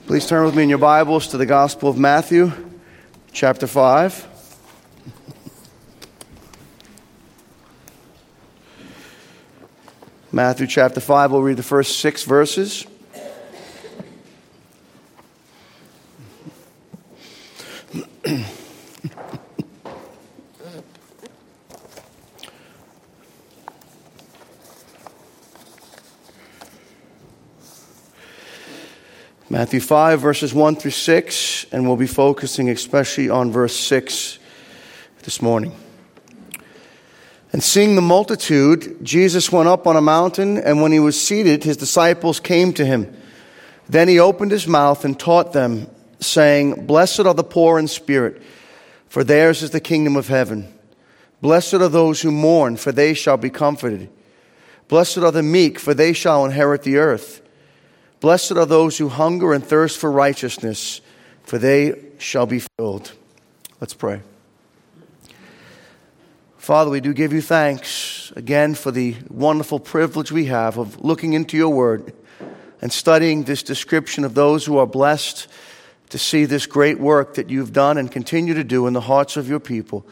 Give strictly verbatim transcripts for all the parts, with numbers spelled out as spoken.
Please turn with me in your Bibles to the Gospel of Matthew, chapter five. Matthew chapter five, we'll read the first six verses. Matthew five, verses one through six, and we'll be focusing especially on verse six this morning. And seeing the multitude, Jesus went up on a mountain, and when he was seated, his disciples came to him. Then he opened his mouth and taught them, saying, Blessed are the poor in spirit, for theirs is the kingdom of heaven. Blessed are those who mourn, for they shall be comforted. Blessed are the meek, for they shall inherit the earth. Blessed are those who hunger and thirst for righteousness, for they shall be filled. Let's pray. Father, we do give you thanks again for the wonderful privilege we have of looking into your word and studying this description of those who are blessed to see this great work that you've done and continue to do in the hearts of your people.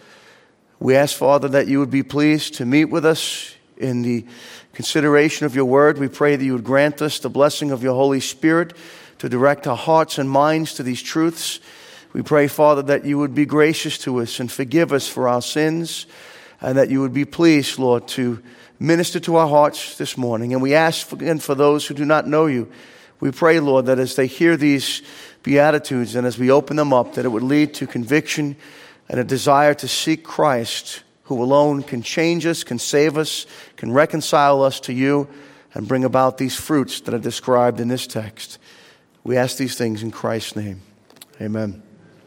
We ask, Father, that you would be pleased to meet with us in the consideration of your word. We pray that you would grant us the blessing of your Holy Spirit to direct our hearts and minds to these truths. We pray, Father, that you would be gracious to us and forgive us for our sins, and that you would be pleased, Lord, to minister to our hearts this morning. And we ask again for those who do not know you. We pray, Lord, that as they hear these Beatitudes and as we open them up, that it would lead to conviction and a desire to seek Christ, who alone can change us, can save us, can reconcile us to you, and bring about these fruits that are described in this text. We ask these things in Christ's name. Amen.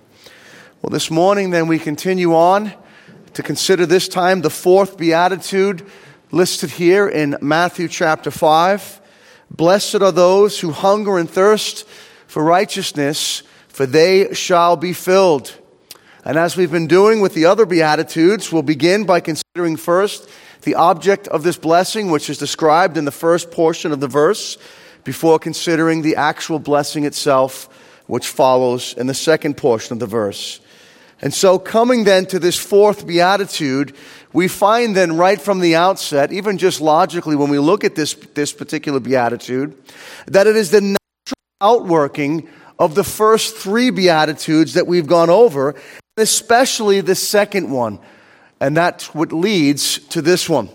Well, this morning then we continue on to consider this time the fourth beatitude listed here in Matthew chapter five. Blessed are those who hunger and thirst for righteousness, for they shall be filled. And as we've been doing with the other Beatitudes, we'll begin by considering first the object of this blessing, which is described in the first portion of the verse, before considering the actual blessing itself, which follows in the second portion of the verse. And so coming then to this fourth Beatitude, we find then right from the outset, even just logically when we look at this, this particular Beatitude, that it is the natural outworking of the first three Beatitudes that we've gone over, especially the second one, and that's what leads to this one.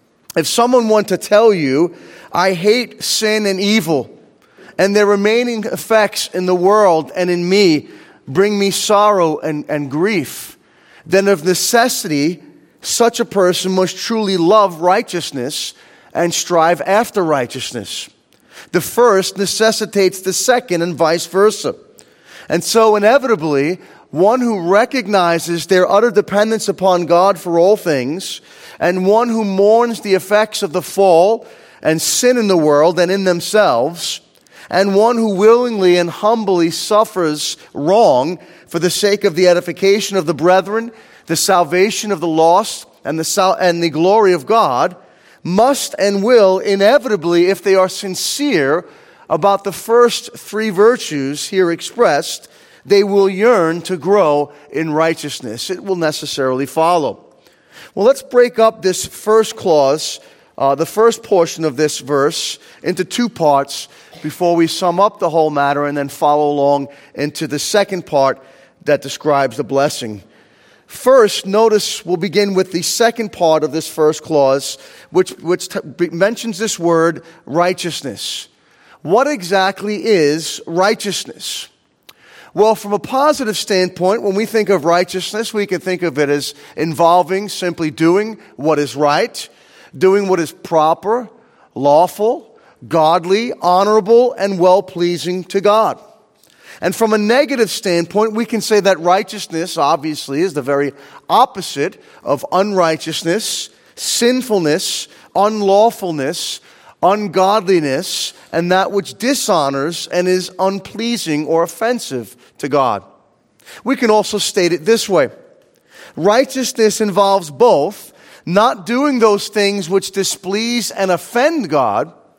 If someone were to tell you, I hate sin and evil, and their remaining effects in the world and in me bring me sorrow and, and grief, then of necessity, such a person must truly love righteousness and strive after righteousness. The first necessitates the second and vice versa. And so inevitably, one who recognizes their utter dependence upon God for all things, and one who mourns the effects of the fall and sin in the world and in themselves, and one who willingly and humbly suffers wrong for the sake of the edification of the brethren, the salvation of the lost, and the sal- and the glory of God, must and will inevitably, if they are sincere about the first three virtues here expressed, they will yearn to grow in righteousness. It will necessarily follow. Well, let's break up this first clause, uh, the first portion of this verse, into two parts before we sum up the whole matter and then follow along into the second part that describes the blessing. First, notice we'll begin with the second part of this first clause, which, which t- mentions this word, righteousness. What exactly is righteousness? Well, from a positive standpoint, when we think of righteousness, we can think of it as involving simply doing what is right, doing what is proper, lawful, godly, honorable, and well-pleasing to God. And from a negative standpoint, we can say that righteousness, obviously, is the very opposite of unrighteousness, sinfulness, unlawfulness, ungodliness, and that which dishonors and is unpleasing or offensive to God. We can also state it this way. Righteousness involves both not doing those things which displease and offend God,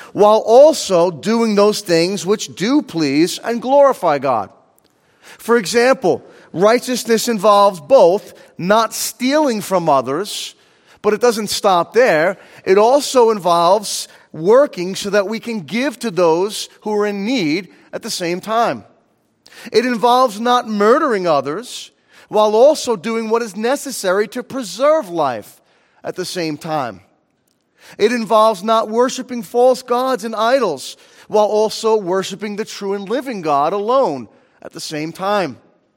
while also doing those things which do please and glorify God. For example, righteousness involves both not stealing from others, but it doesn't stop there. It also involves working so that we can give to those who are in need at the same time. It involves not murdering others while also doing what is necessary to preserve life at the same time. It involves not worshiping false gods and idols while also worshiping the true and living God alone at the same time.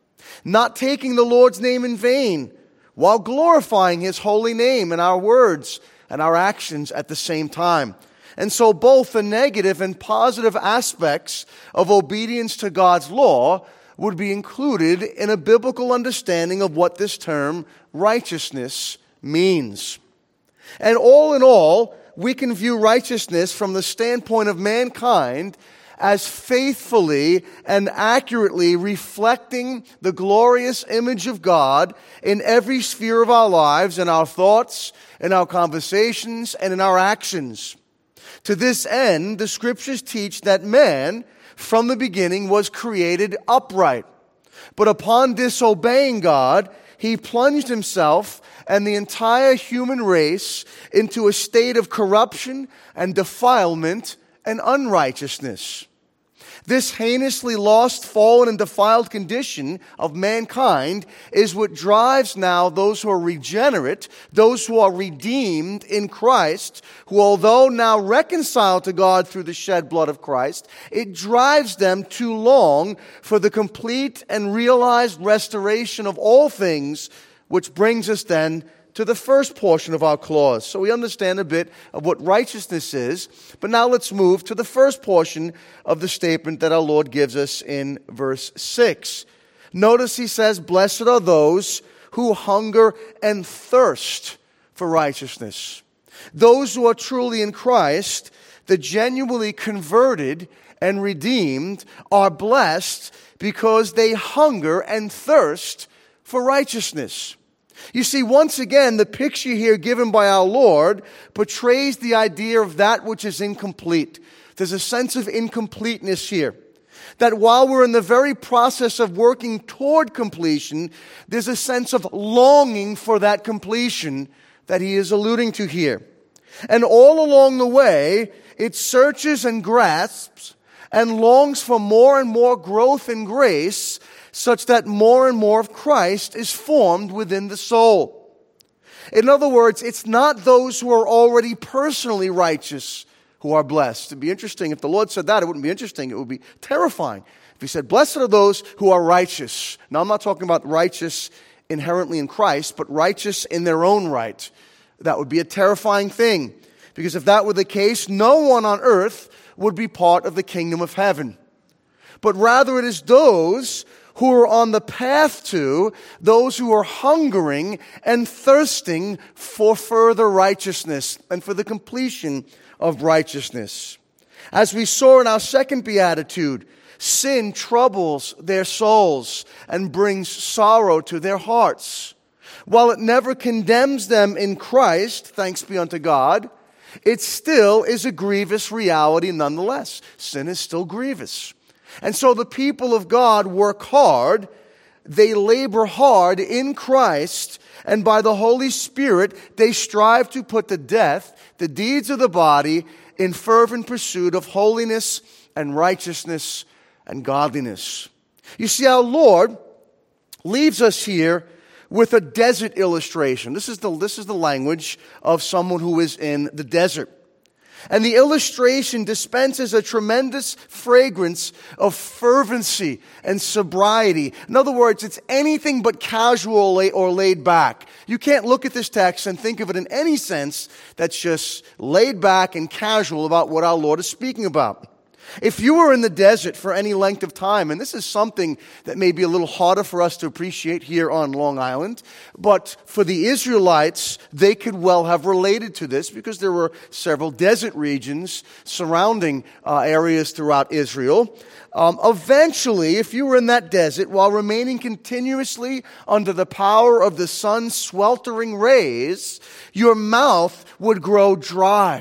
Not taking the Lord's name in vain while glorifying His holy name in our words and our actions at the same time. And so both the negative and positive aspects of obedience to God's law would be included in a biblical understanding of what this term righteousness means. And all in all, we can view righteousness from the standpoint of mankind as faithfully and accurately reflecting the glorious image of God in every sphere of our lives, in our thoughts, in our conversations, and in our actions. To this end, the Scriptures teach that man, from the beginning, was created upright. But upon disobeying God, he plunged himself and the entire human race into a state of corruption and defilement and unrighteousness. This heinously lost, fallen, and defiled condition of mankind is what drives now those who are regenerate, those who are redeemed in Christ, who although now reconciled to God through the shed blood of Christ, it drives them to long for the complete and realized restoration of all things, which brings us then to the first portion of our clause. So we understand a bit of what righteousness is, but now let's move to the first portion of the statement that our Lord gives us in verse six. Notice he says, "Blessed are those who hunger and thirst for righteousness." Those who are truly in Christ, the genuinely converted and redeemed, are blessed because they hunger and thirst for righteousness. You see, once again, the picture here given by our Lord portrays the idea of that which is incomplete. There's a sense of incompleteness here. That while we're in the very process of working toward completion, there's a sense of longing for that completion that he is alluding to here. And all along the way, it searches and grasps and longs for more and more growth in grace, such that more and more of Christ is formed within the soul. In other words, it's not those who are already personally righteous who are blessed. It'd be interesting if the Lord said that. It wouldn't be interesting. It would be terrifying. If he said, "Blessed are those who are righteous." Now, I'm not talking about righteous inherently in Christ, but righteous in their own right. That would be a terrifying thing. Because if that were the case, no one on earth would be part of the kingdom of heaven. But rather it is those who are on the path to, those who are hungering and thirsting for further righteousness and for the completion of righteousness. As we saw in our second beatitude, sin troubles their souls and brings sorrow to their hearts. While it never condemns them in Christ, thanks be unto God, it still is a grievous reality nonetheless. Sin is still grievous. And so the people of God work hard, they labor hard in Christ, and by the Holy Spirit, they strive to put to death the deeds of the body in fervent pursuit of holiness and righteousness and godliness. You see, our Lord leaves us here with a desert illustration. This is the, this is the language of someone who is in the desert. And the illustration dispenses a tremendous fragrance of fervency and sobriety. In other words, it's anything but casual or laid back. You can't look at this text and think of it in any sense that's just laid back and casual about what our Lord is speaking about. If you were in the desert for any length of time, and this is something that may be a little harder for us to appreciate here on Long Island, but for the Israelites, they could well have related to this because there were several desert regions surrounding uh, areas throughout Israel. Um, eventually, if you were in that desert while remaining continuously under the power of the sun's sweltering rays, your mouth would grow dry.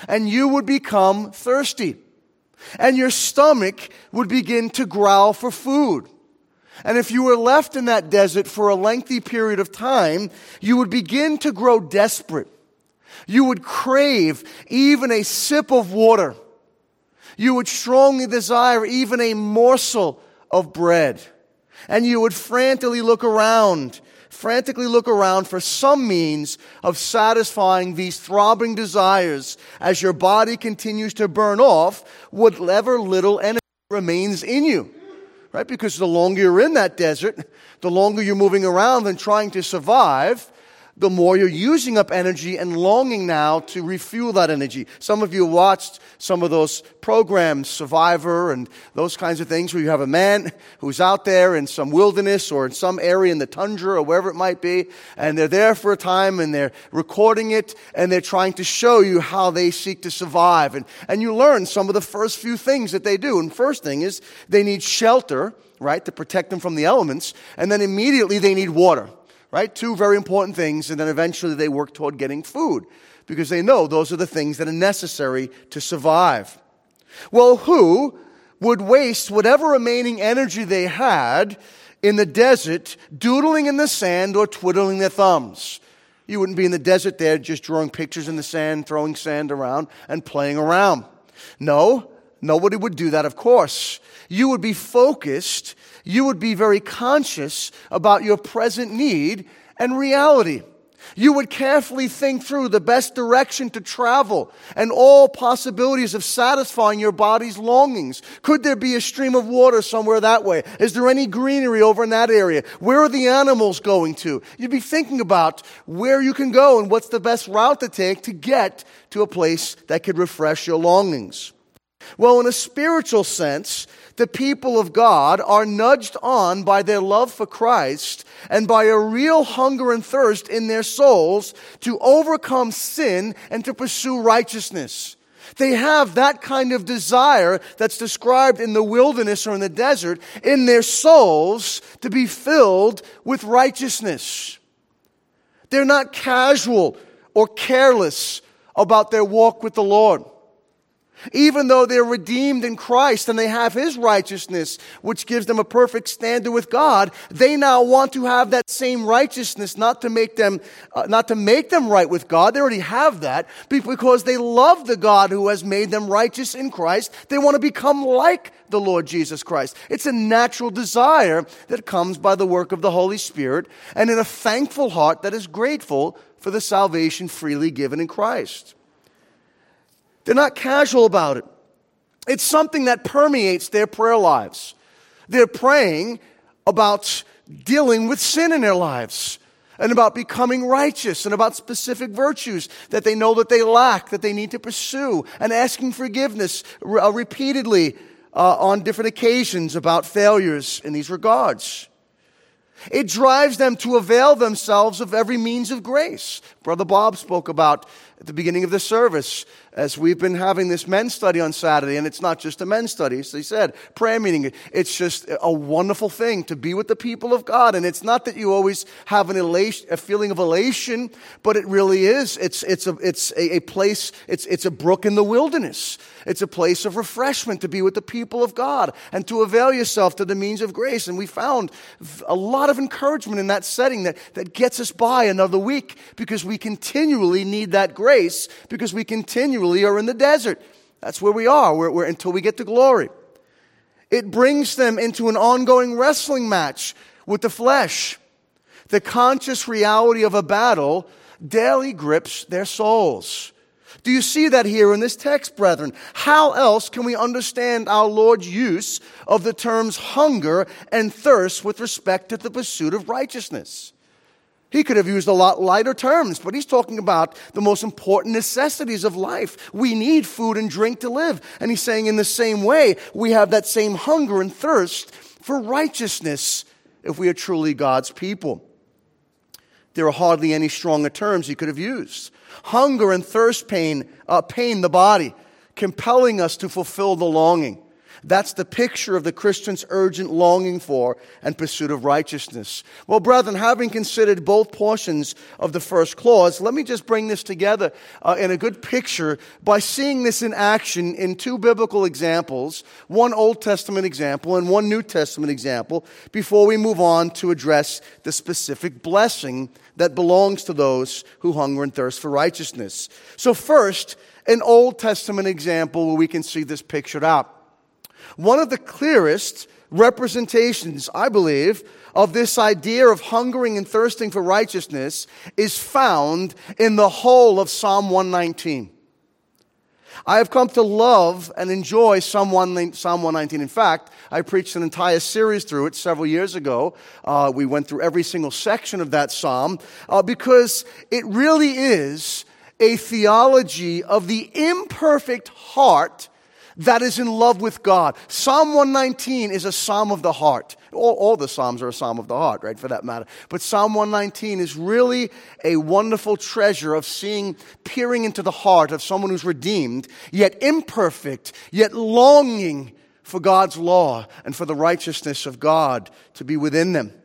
and you would become thirsty. And your stomach would begin to growl for food. And if you were left in that desert for a lengthy period of time, you would begin to grow desperate. You would crave even a sip of water. You would strongly desire even a morsel of bread. And you would frantically look around, frantically look around for some means of satisfying these throbbing desires as your body continues to burn off whatever little energy remains in you. Right? Because the longer you're in that desert, the longer you're moving around and trying to survive, the more you're using up energy and longing now to refuel that energy. Some of you watched some of those programs, Survivor and those kinds of things, where you have a man who's out there in some wilderness or in some area in the tundra or wherever it might be, and they're there for a time and they're recording it and they're trying to show you how they seek to survive. And, and you learn some of the first few things that they do. And first thing is they need shelter, right, to protect them from the elements, and then immediately they need water. Right? Two very important things, and then eventually they work toward getting food because they know those are the things that are necessary to survive. Well, who would waste whatever remaining energy they had in the desert doodling in the sand or twiddling their thumbs? You wouldn't be in the desert there just drawing pictures in the sand, throwing sand around, and playing around. No, nobody would do that, of course. You would be focused. You would be very conscious about your present need and reality. You would carefully think through the best direction to travel and all possibilities of satisfying your body's longings. Could there be a stream of water somewhere that way? Is there any greenery over in that area? Where are the animals going to? You'd be thinking about where you can go and what's the best route to take to get to a place that could refresh your longings. Well, in a spiritual sense, the people of God are nudged on by their love for Christ and by a real hunger and thirst in their souls to overcome sin and to pursue righteousness. They have that kind of desire that's described in the wilderness or in the desert in their souls to be filled with righteousness. They're not casual or careless about their walk with the Lord. Even though they're redeemed in Christ and they have His righteousness, which gives them a perfect standard with God, they now want to have that same righteousness, not to make them, uh, not to make them right with God. They already have that, because they love the God who has made them righteous in Christ. They want to become like the Lord Jesus Christ. It's a natural desire that comes by the work of the Holy Spirit, and in a thankful heart that is grateful for the salvation freely given in Christ. They're not casual about it. It's something that permeates their prayer lives. They're praying about dealing with sin in their lives and about becoming righteous and about specific virtues that they know that they lack, that they need to pursue, and asking forgiveness uh, repeatedly uh, on different occasions about failures in these regards. It drives them to avail themselves of every means of grace. Brother Bob spoke about at the beginning of the service as we've been having this men's study on Saturday, and it's not just a men's study. As he said, prayer meeting, it's just a wonderful thing to be with the people of God. And it's not that you always have an elation, a feeling of elation, but it really is. It's it's a it's a, a place, it's it's a brook in the wilderness. It's a place of refreshment to be with the people of God and to avail yourself to the means of grace. And we found a lot of encouragement in that setting that, that gets us by another week, because we continually need that grace, because we continually are in the desert. That's where we are we're, we're, until we get to glory. It brings them into an ongoing wrestling match with the flesh. The conscious reality of a battle daily grips their souls. Do you see that here in this text, brethren? How else can we understand our Lord's use of the terms hunger and thirst with respect to the pursuit of righteousness? He could have used a lot lighter terms, but he's talking about the most important necessities of life. We need food and drink to live. And he's saying in the same way, we have that same hunger and thirst for righteousness if we are truly God's people. There are hardly any stronger terms he could have used. Hunger and thirst pain, uh, pain the body, compelling us to fulfill the longing. That's the picture of the Christian's urgent longing for and pursuit of righteousness. Well, brethren, having considered both portions of the first clause, let me just bring this together uh, in a good picture by seeing this in action in two biblical examples, one Old Testament example and one New Testament example, before we move on to address the specific blessing that belongs to those who hunger and thirst for righteousness. So first, an Old Testament example where we can see this pictured out. One of the clearest representations, I believe, of this idea of hungering and thirsting for righteousness is found in the whole of Psalm one nineteen. I have come to love and enjoy Psalm one nineteen. In fact, I preached an entire series through it several years ago. Uh, we went through every single section of that psalm uh, because it really is a theology of the imperfect heart that is in love with God. Psalm one nineteen is a psalm of the heart. All, all the psalms are a psalm of the heart, right, for that matter. But Psalm one nineteen is really a wonderful treasure of seeing, peering into the heart of someone who's redeemed, yet imperfect, yet longing for God's law and for the righteousness of God to be within them.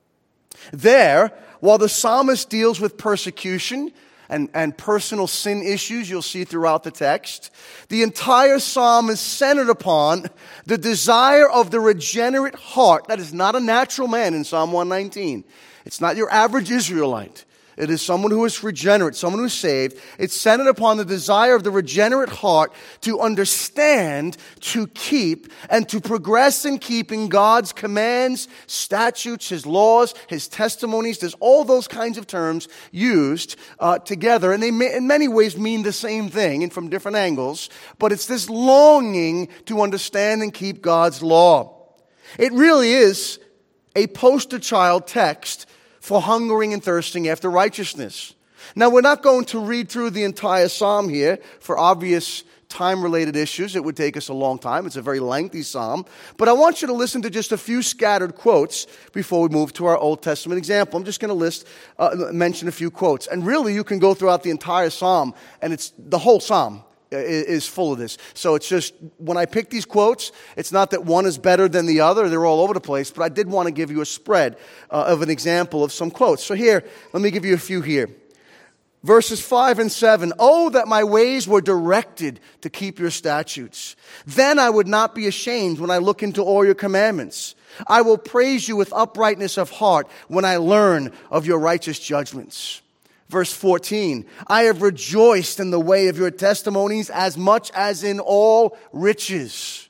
There, while the psalmist deals with persecution And, and personal sin issues you'll see throughout the text, the entire psalm is centered upon the desire of the regenerate heart. That is not a natural man in Psalm one nineteen. It's not your average Israelite. It is someone who is regenerate, someone who is saved. It's centered upon the desire of the regenerate heart to understand, to keep, and to progress in keeping God's commands, statutes, His laws, His testimonies. There's all those kinds of terms used uh, together, and they may, in many ways mean the same thing and from different angles, but it's this longing to understand and keep God's law. It really is a poster child text for hungering and thirsting after righteousness. Now, we're not going to read through the entire psalm here for obvious time-related issues. It would take us a long time. It's a very lengthy psalm. But I want you to listen to just a few scattered quotes before we move to our Old Testament example. I'm just going to list, uh, mention a few quotes. And really, you can go throughout the entire psalm, and it's the whole psalm is full of this. So it's just, when I pick these quotes, it's not that one is better than the other. They're all over the place. But I did want to give you a spread uh, of an example of some quotes. So here, let me give you a few here. Verses five and seven. Oh, that my ways were directed to keep your statutes. Then I would not be ashamed when I look into all your commandments. I will praise you with uprightness of heart when I learn of your righteous judgments. Verse fourteen, I have rejoiced in the way of your testimonies as much as in all riches.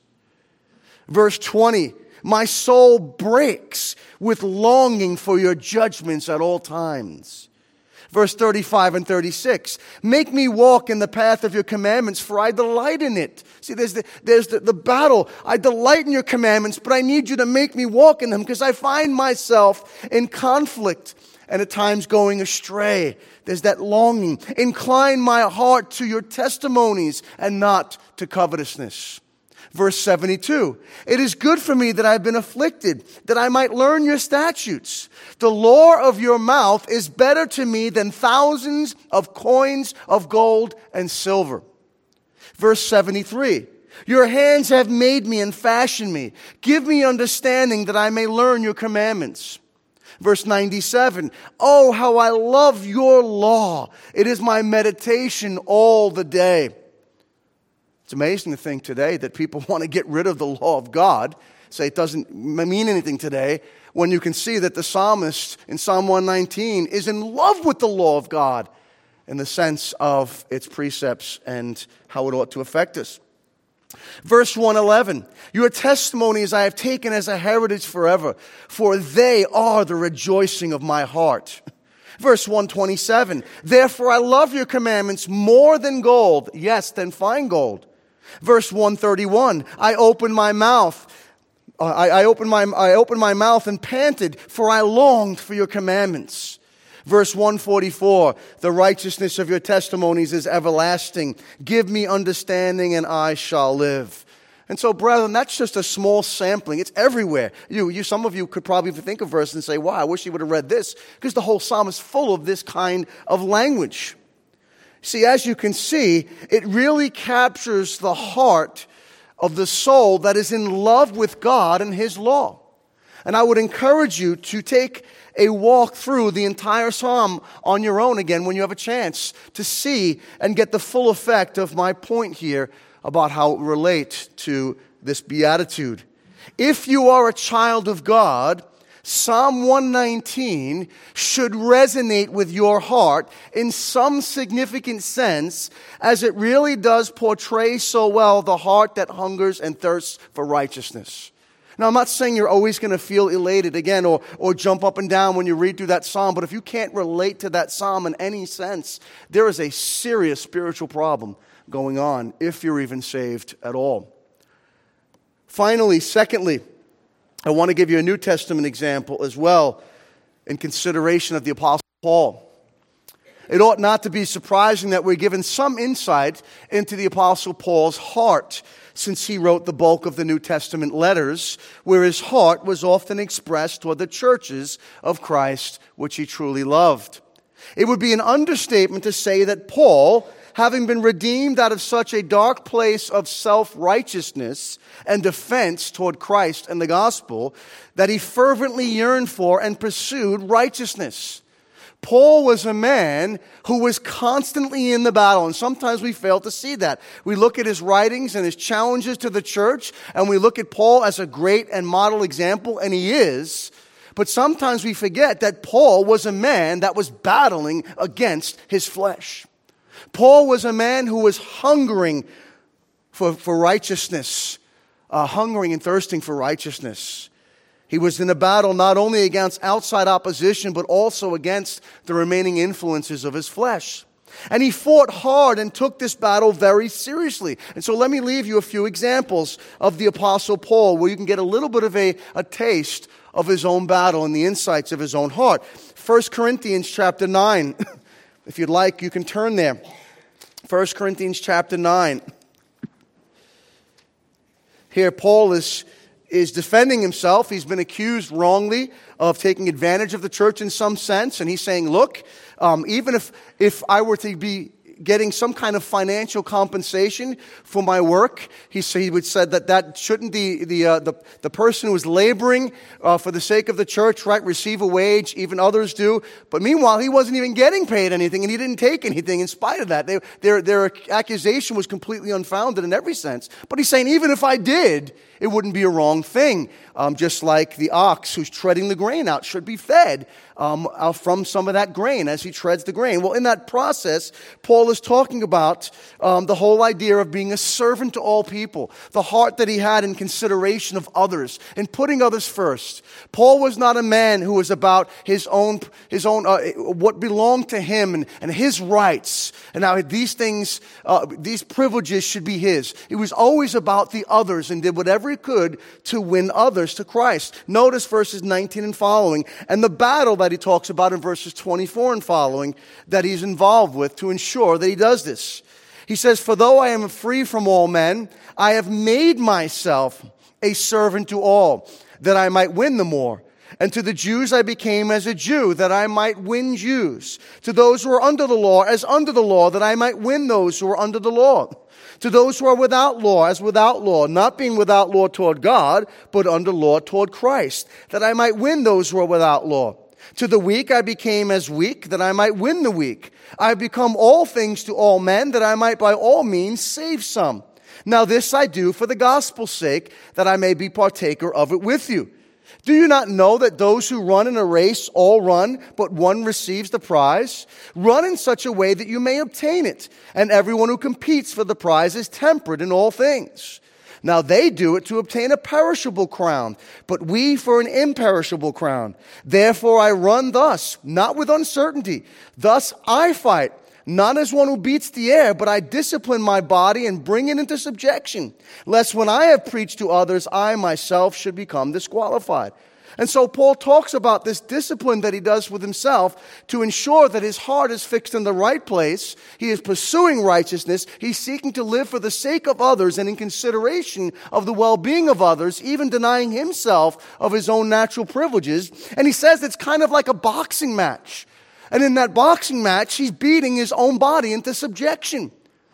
Verse twenty, my soul breaks with longing for your judgments at all times. Verse thirty-five and thirty-six, make me walk in the path of your commandments, for I delight in it. See, there's the, there's the, the battle. I delight in your commandments, but I need you to make me walk in them because I find myself in conflict and at times going astray. There's that longing. Incline my heart to your testimonies and not to covetousness. Verse seventy-two, it is good for me that I've been afflicted, that I might learn your statutes. The law of your mouth is better to me than thousands of coins of gold and silver. Verse seventy-three, your hands have made me and fashioned me. Give me understanding that I may learn your commandments. Verse ninety-seven, oh, how I love your law. It is my meditation all the day. It's amazing to think today that people want to get rid of the law of God, say it doesn't mean anything today, when you can see that the psalmist in Psalm one nineteen is in love with the law of God in the sense of its precepts and how it ought to affect us. Verse one eleven, your testimonies I have taken as a heritage forever, for they are the rejoicing of my heart. Verse one twenty-seven, therefore I love your commandments more than gold, yes, than fine gold. Verse one thirty-one, I opened my mouth, uh, I, I, opened my, I opened my mouth and panted, for I longed for your commandments. Verse one forty-four, the righteousness of your testimonies is everlasting. Give me understanding and I shall live. And so, brethren, that's just a small sampling. It's everywhere. You, you, some of you could probably think of verse and say, wow, I wish he would have read this, because the whole psalm is full of this kind of language. See, as you can see, it really captures the heart of the soul that is in love with God and His law. And I would encourage you to take a walk through the entire psalm on your own again when you have a chance to see and get the full effect of my point here about how it relates to this beatitude. If you are a child of God, Psalm one nineteen should resonate with your heart in some significant sense, as it really does portray so well the heart that hungers and thirsts for righteousness. Now, I'm not saying you're always going to feel elated again or, or jump up and down when you read through that psalm, but if you can't relate to that psalm in any sense, there is a serious spiritual problem going on, if you're even saved at all. Finally, secondly, I want to give you a New Testament example as well in consideration of the Apostle Paul. It ought not to be surprising that we're given some insight into the Apostle Paul's heart, since he wrote the bulk of the New Testament letters, where his heart was often expressed toward the churches of Christ, which he truly loved. It would be an understatement to say that Paul, having been redeemed out of such a dark place of self-righteousness and defense toward Christ and the gospel, that he fervently yearned for and pursued righteousness. Paul was a man who was constantly in the battle, and sometimes we fail to see that. We look at his writings and his challenges to the church, and we look at Paul as a great and model example, and he is. But sometimes we forget that Paul was a man that was battling against his flesh. Paul was a man who was hungering for, for righteousness, uh, hungering and thirsting for righteousness. He was in a battle not only against outside opposition, but also against the remaining influences of his flesh. And he fought hard and took this battle very seriously. And so let me leave you a few examples of the Apostle Paul, where you can get a little bit of a, a taste of his own battle and the insights of his own heart. First Corinthians chapter nine. If you'd like, you can turn there. First Corinthians chapter nine. Here, Paul is, is defending himself. He's been accused wrongly of taking advantage of the church in some sense. And he's saying, look, um, even if, if I were to be getting some kind of financial compensation for my work, he, he would said that that shouldn't the the uh, the, the person who is laboring uh, for the sake of the church, right, receive a wage, even others do. But meanwhile, he wasn't even getting paid anything, and he didn't take anything in spite of that. They, their their accusation was completely unfounded in every sense. But he's saying, even if I did, it wouldn't be a wrong thing. Um, just like the ox who's treading the grain out should be fed um, uh, from some of that grain as he treads the grain. Well, in that process, Paul is talking about um, the whole idea of being a servant to all people, the heart that he had in consideration of others and putting others first. Paul was not a man who was about his own, his own, uh, what belonged to him and, and his rights. And now these things, uh, these privileges should be his. He was always about the others and did whatever he could to win others to Christ. Notice verses nineteen and following, and the battle that he talks about in verses twenty-four and following that he's involved with to ensure that he does this. He says, "For though I am free from all men, I have made myself a servant to all, that I might win the more. And to the Jews I became as a Jew, that I might win Jews. To those who are under the law, as under the law, that I might win those who are under the law. To those who are without law, as without law, not being without law toward God, but under law toward Christ, that I might win those who are without law. To the weak I became as weak, that I might win the weak. I have become all things to all men, that I might by all means save some. Now this I do for the gospel's sake, that I may be partaker of it with you. Do you not know that those who run in a race all run, but one receives the prize? Run in such a way that you may obtain it. And everyone who competes for the prize is temperate in all things. Now they do it to obtain a perishable crown, but we for an imperishable crown. Therefore I run thus, not with uncertainty. Thus I fight, not as one who beats the air, but I discipline my body and bring it into subjection, lest when I have preached to others, I myself should become disqualified." And so Paul talks about this discipline that he does with himself to ensure that his heart is fixed in the right place. He is pursuing righteousness. He's seeking to live for the sake of others and in consideration of the well-being of others, even denying himself of his own natural privileges. And he says it's kind of like a boxing match. And in that boxing match, he's beating his own body into subjection.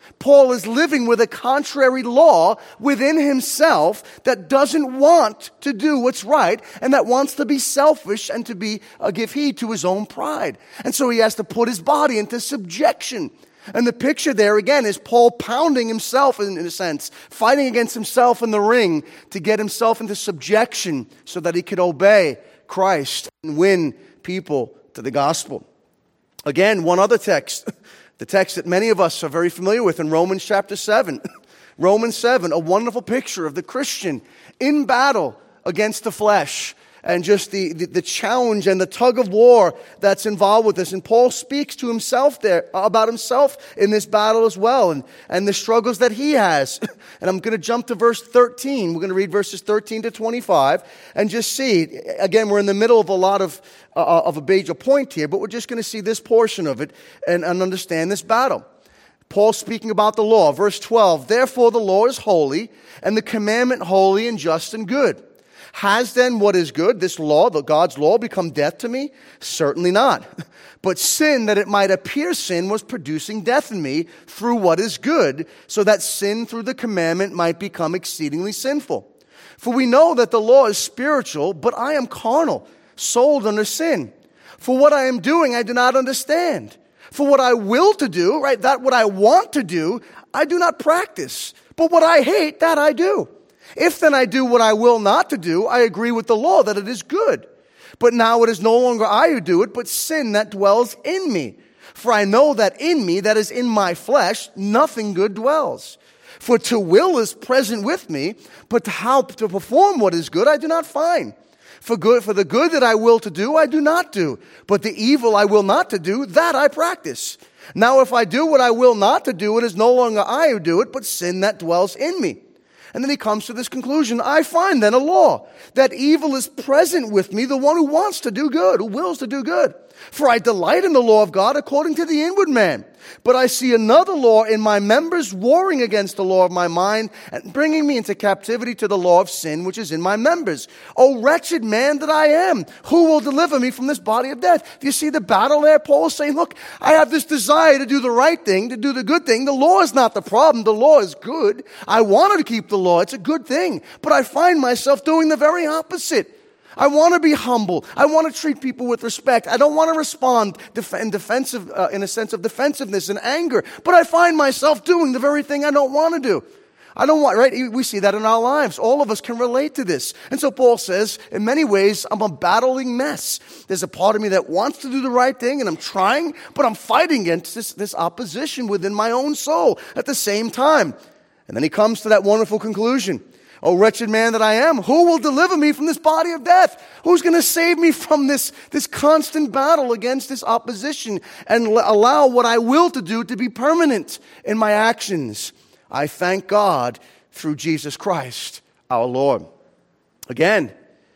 Paul is living with a contrary law within himself that doesn't want to do what's right and that wants to be selfish and to be uh, give heed to his own pride. And so he has to put his body into subjection. And the picture there again is Paul pounding himself in, in a sense, fighting against himself in the ring to get himself into subjection so that he could obey Christ and win people to the gospel. Again, one other text, the text that many of us are very familiar with in Romans chapter seven. Romans seven, a wonderful picture of the Christian in battle against the flesh and just the, the, the challenge and the tug of war that's involved with this. And Paul speaks to himself there, about himself in this battle as well, and, and the struggles that he has. And I'm going to jump to verse thirteen. We're going to read verses thirteen to twenty-five and just see. Again, we're in the middle of a lot of, uh, of a major point here, but we're just going to see this portion of it and, and understand this battle. Paul speaking about the law, verse twelve, therefore the law is holy, and the commandment holy and just and good. Has then what is good, this law, the God's law, become death to me? Certainly not. But sin, that it might appear sin, was producing death in me through what is good, so that sin through the commandment might become exceedingly sinful. For we know that the law is spiritual, but I am carnal, sold under sin. For what I am doing, I do not understand. For what I will to do, right, that what I want to do, I do not practice. But what I hate, that I do. If then I do what I will not to do, I agree with the law that it is good. But now it is no longer I who do it, but sin that dwells in me. For I know that in me, that is in my flesh, nothing good dwells. For to will is present with me, but how to perform what is good I do not find. For good, for the good that I will to do, I do not do. But the evil I will not to do, that I practice. Now if I do what I will not to do, it is no longer I who do it, but sin that dwells in me. And then he comes to this conclusion. I find then a law, that evil is present with me, the one who wants to do good, who wills to do good. For I delight in the law of God according to the inward man. But I see another law in my members warring against the law of my mind and bringing me into captivity to the law of sin which is in my members. O wretched man that I am, who will deliver me from this body of death? Do you see the battle there? Paul is saying, look, I have this desire to do the right thing, to do the good thing. The law is not the problem. The law is good. I wanted to keep the law. It's a good thing. But I find myself doing the very opposite. I want to be humble. I want to treat people with respect. I don't want to respond def- in defensive, uh, in a sense of defensiveness and anger. But I find myself doing the very thing I don't want to do. I don't want, right? We see that in our lives. All of us can relate to this. And so Paul says, in many ways, I'm a battling mess. There's a part of me that wants to do the right thing, and I'm trying, but I'm fighting against this, this opposition within my own soul at the same time. And then he comes to that wonderful conclusion. O wretched man that I am, who will deliver me from this body of death? Who's going to save me from this, this constant battle against this opposition and l- allow what I will to do to be permanent in my actions? I thank God through Jesus Christ, our Lord. Again,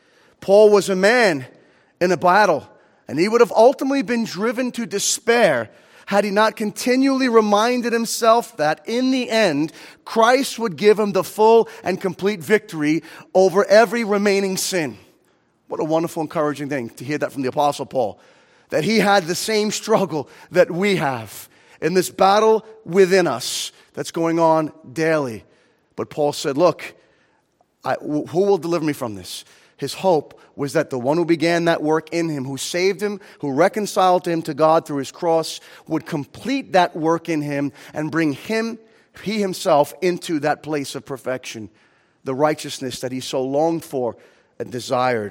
Paul was a man in a battle, and he would have ultimately been driven to despair had he not continually reminded himself that in the end, Christ would give him the full and complete victory over every remaining sin. What a wonderful, encouraging thing to hear that from the Apostle Paul, that he had the same struggle that we have in this battle within us that's going on daily. But Paul said, look, I, who will deliver me from this? His hope was that the one who began that work in him, who saved him, who reconciled him to God through his cross, would complete that work in him and bring him, he himself, into that place of perfection, the righteousness that he so longed for and desired.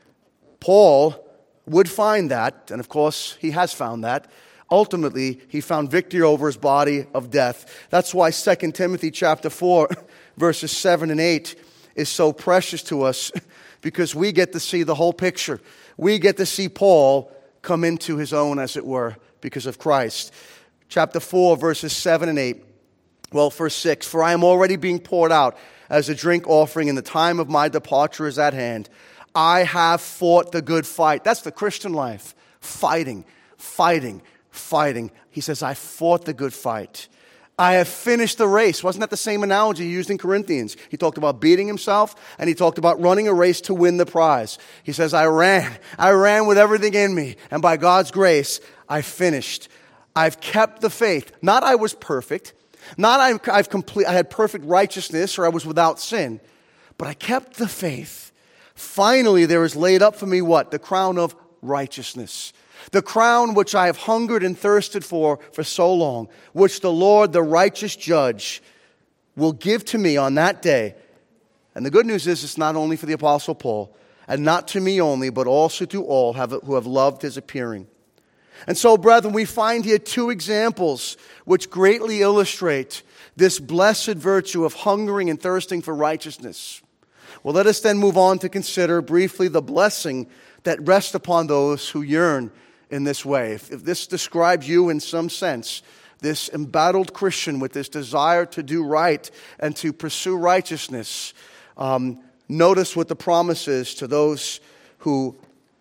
Paul would find that, and of course he has found that. Ultimately, he found victory over his body of death. That's why Second Timothy chapter four, verses seven and eight is so precious to us, because we get to see the whole picture. We get to see Paul come into his own, as it were, because of Christ. Chapter four, verses seven and eight. Well, verse six. For I am already being poured out as a drink offering, and the time of my departure is at hand. I have fought the good fight. That's the Christian life. Fighting, fighting, fighting. He says, I fought the good fight. I have finished the race. Wasn't that the same analogy used in Corinthians? He talked about beating himself, and he talked about running a race to win the prize. He says, I ran. I ran with everything in me, and by God's grace, I finished. I've kept the faith. Not I was perfect. Not I've, I've complete, I had perfect righteousness or I was without sin, but I kept the faith. Finally, there is laid up for me what? The crown of righteousness. The crown which I have hungered and thirsted for for so long, which the Lord, the righteous judge, will give to me on that day. And the good news is it's not only for the Apostle Paul, and not to me only, but also to all have, who have loved his appearing. And so, brethren, we find here two examples which greatly illustrate this blessed virtue of hungering and thirsting for righteousness. Well, let us then move on to consider briefly the blessing that rests upon those who yearn in this way. If, if this describes you in some sense, this embattled Christian with this desire to do right and to pursue righteousness, um, notice what the promise is to those who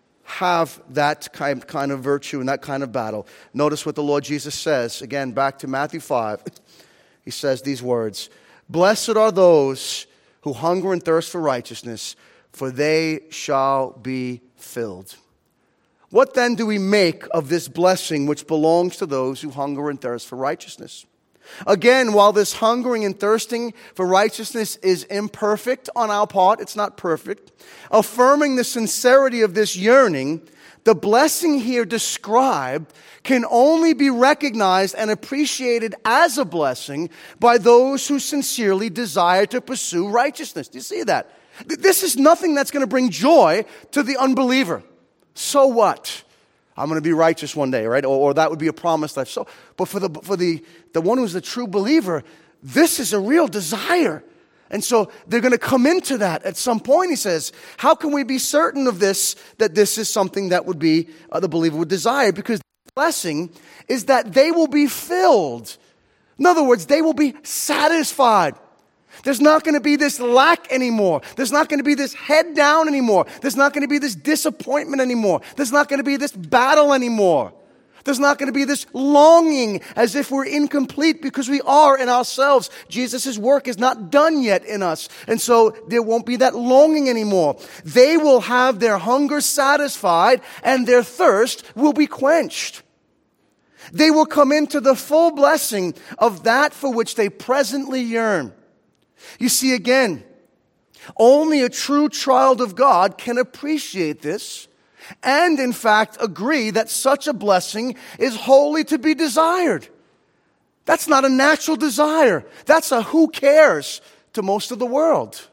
have that kind, kind of virtue and that kind of battle. Notice what the Lord Jesus says. Again, back to Matthew five. He says these words, "Blessed are those who hunger and thirst for righteousness, for they shall be filled." What then do we make of this blessing which belongs to those who hunger and thirst for righteousness? Again, while this hungering and thirsting for righteousness is imperfect on our part, it's not perfect, affirming the sincerity of this yearning, the blessing here described can only be recognized and appreciated as a blessing by those who sincerely desire to pursue righteousness. Do you see that? This is nothing that's going to bring joy to the unbeliever. So what? I'm going to be righteous one day, right? Or, or that would be a promise that I've so. But for the for the the one who's a true believer, this is a real desire, and so they're going to come into that at some point. He says, "How can we be certain of this? That this is something that would be uh, the believer would desire? Because the blessing is that they will be filled. In other words, they will be satisfied." There's not going to be this lack anymore. There's not going to be this head down anymore. There's not going to be this disappointment anymore. There's not going to be this battle anymore. There's not going to be this longing as if we're incomplete because we are in ourselves. Jesus' work is not done yet in us. And so there won't be that longing anymore. They will have their hunger satisfied and their thirst will be quenched. They will come into the full blessing of that for which they presently yearn. You see, again, only a true child of God can appreciate this and, in fact, agree that such a blessing is wholly to be desired. That's not a natural desire. That's a who cares to most of the world.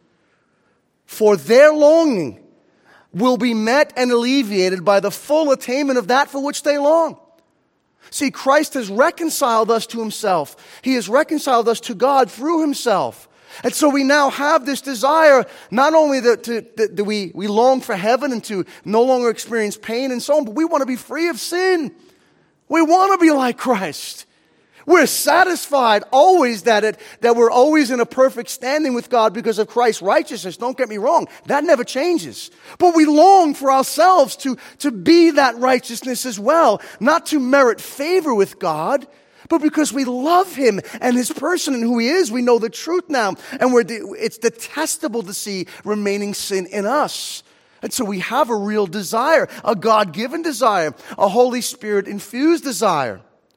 For their longing will be met and alleviated by the full attainment of that for which they long. See, Christ has reconciled us to himself. He has reconciled us to God through himself. And so we now have this desire, not only that, to, that, that we, we long for heaven and to no longer experience pain and so on, but we want to be free of sin. We want to be like Christ. We're satisfied always that it, that we're always in a perfect standing with God because of Christ's righteousness. Don't get me wrong. That never changes. But we long for ourselves to, to be that righteousness as well. Not to merit favor with God, but because we love him and his person and who he is. We know the truth now. And we're de- it's detestable to see remaining sin in us. And so we have a real desire, a God-given desire, a Holy Spirit-infused desire.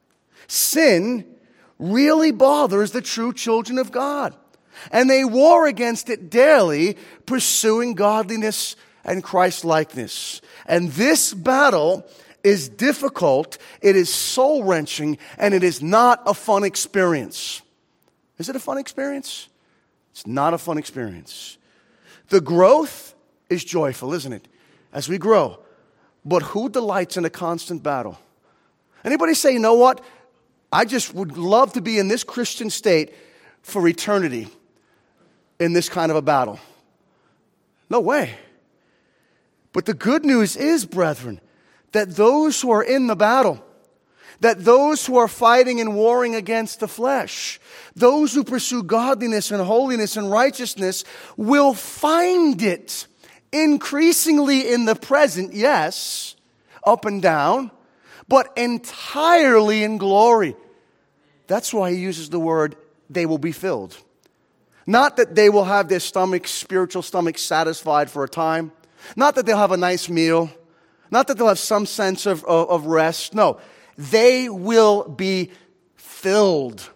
Sin really bothers the true children of God. And they war against it daily, pursuing godliness and Christ-likeness. And this battle is difficult, it is soul-wrenching, and it is not a fun experience. Is it a fun experience? It's not a fun experience. The growth is joyful, isn't it? As we grow. But who delights in a constant battle? Anybody say, you know what? I just would love to be in this Christian state for eternity in this kind of a battle. No way. But the good news is, brethren, that those who are in the battle, that those who are fighting and warring against the flesh, those who pursue godliness and holiness and righteousness will find it increasingly in the present, yes, up and down, but entirely in glory. That's why he uses the word, they will be filled. Not that they will have their stomach, spiritual stomach satisfied for a time. Not that they'll have a nice meal. Not that they'll have some sense of, of, of rest. No, they will be filled.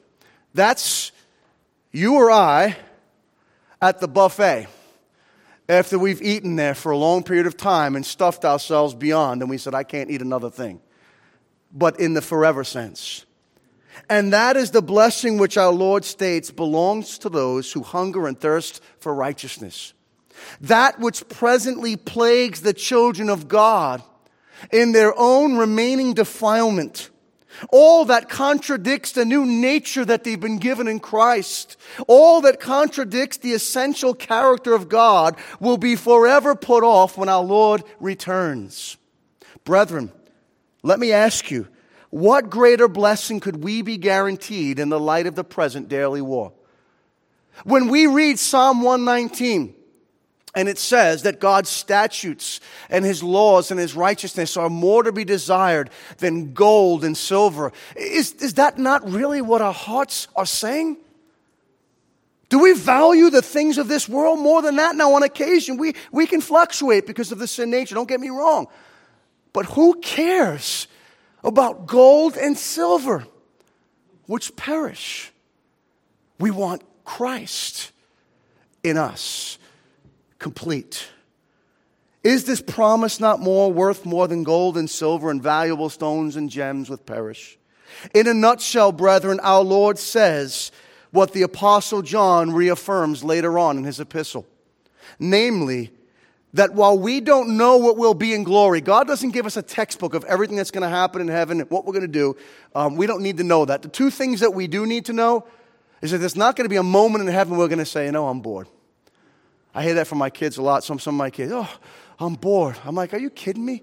That's you or I at the buffet after we've eaten there for a long period of time and stuffed ourselves beyond, and we said, I can't eat another thing. But in the forever sense. And that is the blessing which our Lord states belongs to those who hunger and thirst for righteousness. That which presently plagues the children of God in their own remaining defilement. All that contradicts the new nature that they've been given in Christ. All that contradicts the essential character of God will be forever put off when our Lord returns. Brethren, let me ask you, what greater blessing could we be guaranteed in the light of the present daily war? When we read Psalm one nineteen, and it says that God's statutes and His laws and His righteousness are more to be desired than gold and silver, is, is that not really what our hearts are saying? Do we value the things of this world more than that? Now, on occasion, we, we can fluctuate because of the sin nature. Don't get me wrong. But who cares about gold and silver, which perish? We want Christ in us, complete. Is this promise not more worth more than gold and silver and valuable stones and gems which perish? In a nutshell, brethren, our Lord says what the Apostle John reaffirms later on in his epistle. Namely, that while we don't know what will be in glory, God doesn't give us a textbook of everything that's going to happen in heaven and what we're going to do. Um, we don't need to know that. The two things that we do need to know is that there's not going to be a moment in heaven we're going to say, you know, I'm bored. I hear that from my kids a lot. Some, some of my kids, oh, I'm bored. I'm like, are you kidding me?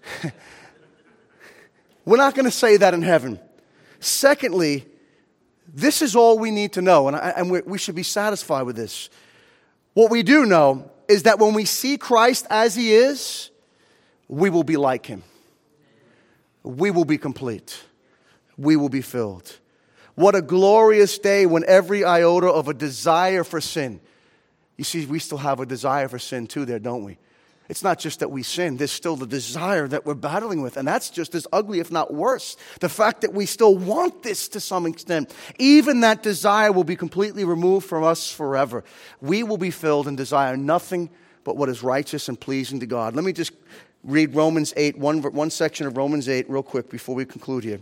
We're not going to say that in heaven. Secondly, this is all we need to know, and, I, and we, we should be satisfied with this. What we do know is that when we see Christ as He is, we will be like Him. We will be complete. We will be filled. What a glorious day when every iota of a desire for sin. You see, we still have a desire for sin too there, don't we? It's not just that we sin. There's still the desire that we're battling with. And that's just as ugly, if not worse. The fact that we still want this to some extent. Even that desire will be completely removed from us forever. We will be filled and desire nothing but what is righteous and pleasing to God. Let me just read Romans eight, one, one section of Romans eight real quick before we conclude here.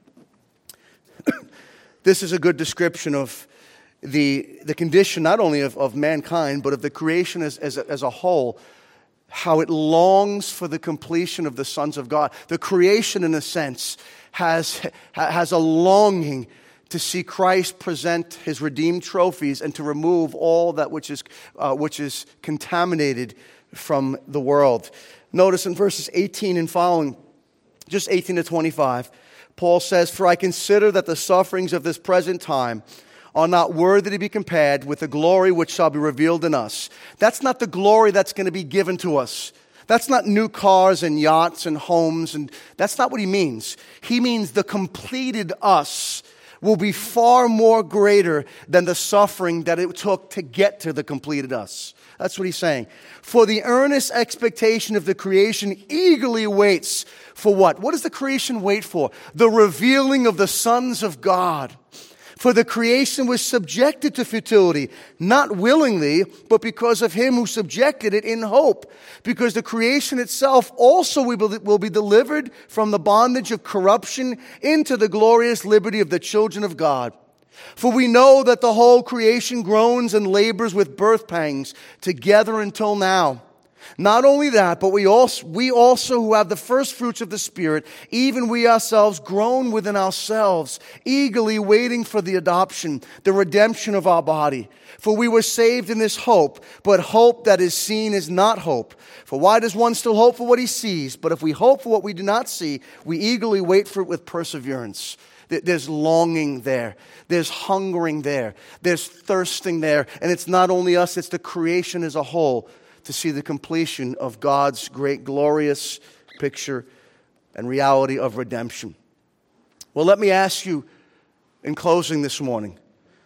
This is a good description of the, the condition not only of, of mankind, but of the creation as, as, a, as a whole. How it longs for the completion of the sons of God. The creation, in a sense, has, has a longing to see Christ present His redeemed trophies and to remove all that which is, uh, which is contaminated from the world. Notice in verses eighteen and following, just eighteen to twenty-five, Paul says, "For I consider that the sufferings of this present time are not worthy to be compared with the glory which shall be revealed in us." That's not the glory that's going to be given to us. That's not new cars and yachts and homes, and that's not what he means. He means the completed us will be far more greater than the suffering that it took to get to the completed us. That's what he's saying. For the earnest expectation of the creation eagerly waits for what? What does the creation wait for? The revealing of the sons of God. For the creation was subjected to futility, not willingly, but because of Him who subjected it in hope. Because the creation itself also will be delivered from the bondage of corruption into the glorious liberty of the children of God. For we know that the whole creation groans and labors with birth pangs together until now. Not only that, but we also, we also who have the first fruits of the Spirit, even we ourselves groan within ourselves, eagerly waiting for the adoption, the redemption of our body. For we were saved in this hope, but hope that is seen is not hope. For why does one still hope for what he sees? But if we hope for what we do not see, we eagerly wait for it with perseverance. There's longing there. There's hungering there. There's thirsting there. And it's not only us, it's the creation as a whole, to see the completion of God's great glorious picture and reality of redemption. Well, let me ask you in closing this morning,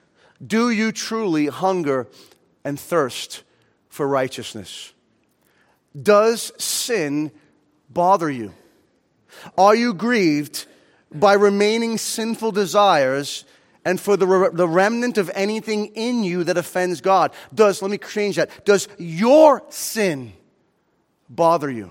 do you truly hunger and thirst for righteousness? Does sin bother you? Are you grieved by remaining sinful desires and for the, re- the remnant of anything in you that offends God. Does, let me change that, does your sin bother you?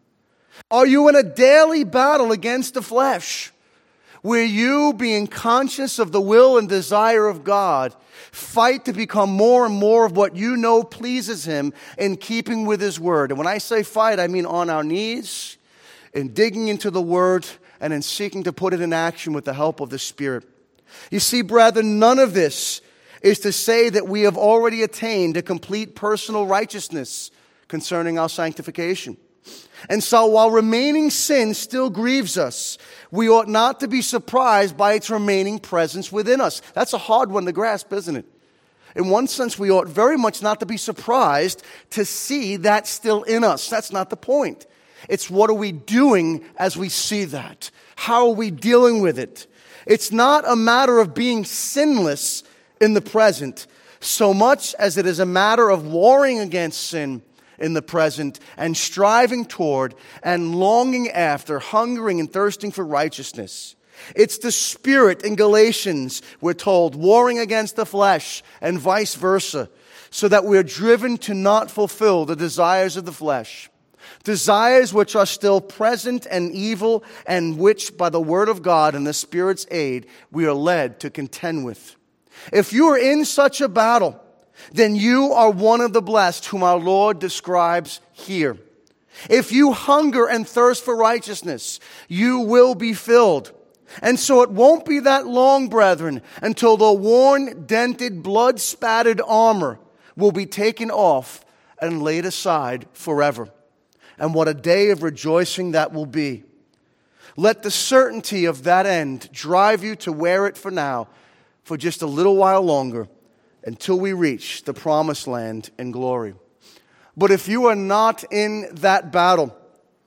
Are you in a daily battle against the flesh, where you, being conscious of the will and desire of God, fight to become more and more of what you know pleases Him in keeping with His Word? And when I say fight, I mean on our knees, in digging into the Word, and in seeking to put it in action with the help of the Spirit. You see, brethren, none of this is to say that we have already attained a complete personal righteousness concerning our sanctification. And so while remaining sin still grieves us, we ought not to be surprised by its remaining presence within us. That's a hard one to grasp, isn't it? In one sense, we ought very much not to be surprised to see that still in us. That's not the point. It's what are we doing as we see that? How are we dealing with it? It's not a matter of being sinless in the present, so much as it is a matter of warring against sin in the present and striving toward and longing after, hungering and thirsting for righteousness. It's the Spirit in Galatians, we're told, warring against the flesh and vice versa, so that we're driven to not fulfill the desires of the flesh. Desires which are still present and evil, and which by the word of God and the Spirit's aid we are led to contend with. If you are in such a battle, then you are one of the blessed whom our Lord describes here. If you hunger and thirst for righteousness, you will be filled. And so it won't be that long, brethren, until the worn, dented, blood-spattered armor will be taken off and laid aside forever. And what a day of rejoicing that will be. Let the certainty of that end drive you to wear it for now, for just a little while longer, until we reach the promised land in glory. But if you are not in that battle,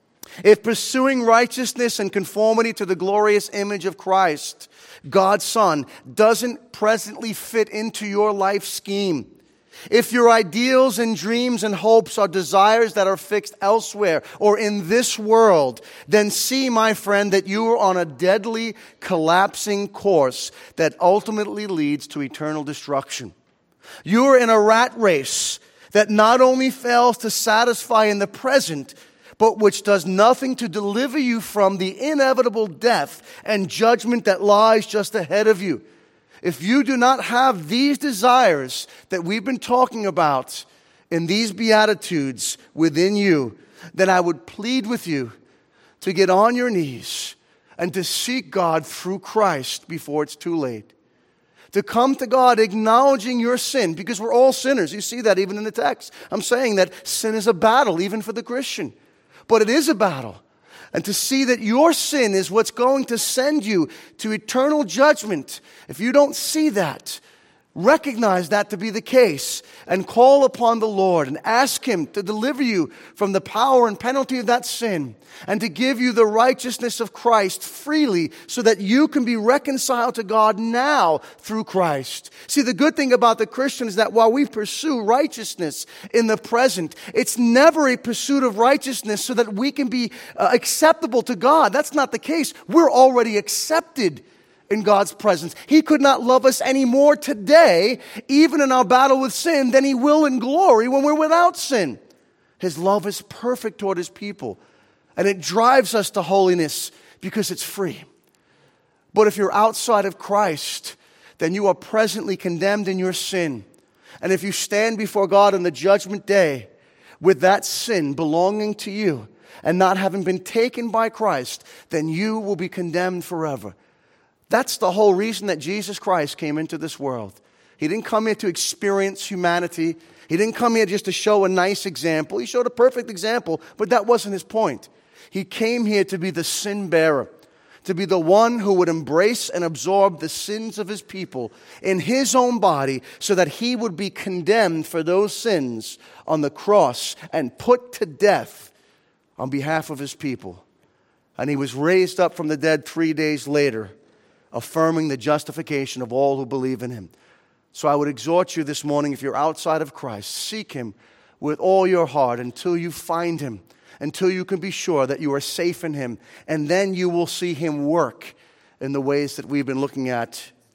if pursuing righteousness and conformity to the glorious image of Christ, God's Son, doesn't presently fit into your life scheme, if your ideals and dreams and hopes are desires that are fixed elsewhere or in this world, then see, my friend, that you are on a deadly, collapsing course that ultimately leads to eternal destruction. You are in a rat race that not only fails to satisfy in the present, but which does nothing to deliver you from the inevitable death and judgment that lies just ahead of you. If you do not have these desires that we've been talking about in these Beatitudes within you, then I would plead with you to get on your knees and to seek God through Christ before it's too late. To come to God acknowledging your sin, because we're all sinners. You see that even in the text. I'm saying that sin is a battle, even for the Christian. But it is a battle. And to see that your sin is what's going to send you to eternal judgment. If you don't see that, recognize that to be the case and call upon the Lord and ask Him to deliver you from the power and penalty of that sin and to give you the righteousness of Christ freely so that you can be reconciled to God now through Christ. See, the good thing about the Christian is that while we pursue righteousness in the present, it's never a pursuit of righteousness so that we can be uh, acceptable to God. That's not the case. We're already accepted in God's presence. He could not love us any more today, even in our battle with sin, than He will in glory when we're without sin. His love is perfect toward His people, and it drives us to holiness because it's free. But if you're outside of Christ, then you are presently condemned in your sin. And if you stand before God on the judgment day with that sin belonging to you and not having been taken by Christ, then you will be condemned forever. That's the whole reason that Jesus Christ came into this world. He didn't come here to experience humanity. He didn't come here just to show a nice example. He showed a perfect example, but that wasn't His point. He came here to be the sin bearer, to be the one who would embrace and absorb the sins of His people in His own body so that He would be condemned for those sins on the cross and put to death on behalf of His people. And He was raised up from the dead three days later, affirming the justification of all who believe in Him. So I would exhort you this morning, if you're outside of Christ, seek Him with all your heart until you find Him, until you can be sure that you are safe in Him, and then you will see Him work in the ways that we've been looking at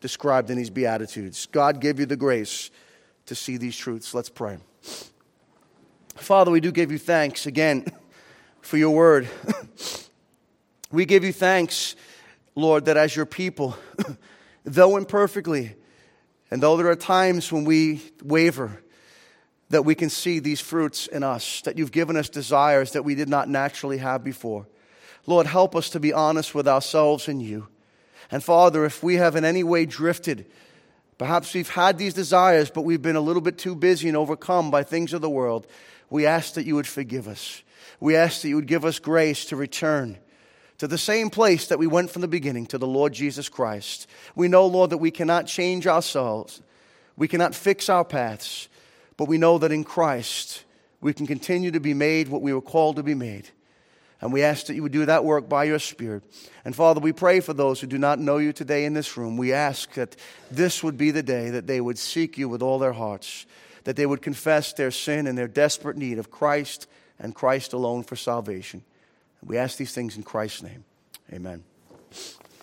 described in these Beatitudes. God give you the grace to see these truths. Let's pray. Father, we do give you thanks again for your word. We give you thanks, Lord, that as your people, though imperfectly, and though there are times when we waver, that we can see these fruits in us, that you've given us desires that we did not naturally have before. Lord, help us to be honest with ourselves and you. And Father, if we have in any way drifted, perhaps we've had these desires, but we've been a little bit too busy and overcome by things of the world, we ask that you would forgive us. We ask that you would give us grace to return to the same place that we went from the beginning, to the Lord Jesus Christ. We know, Lord, that we cannot change ourselves. We cannot fix our paths. But we know that in Christ, we can continue to be made what we were called to be made. And we ask that you would do that work by your Spirit. And Father, we pray for those who do not know you today in this room. We ask that this would be the day that they would seek you with all their hearts, that they would confess their sin and their desperate need of Christ and Christ alone for salvation. We ask these things in Christ's name. Amen.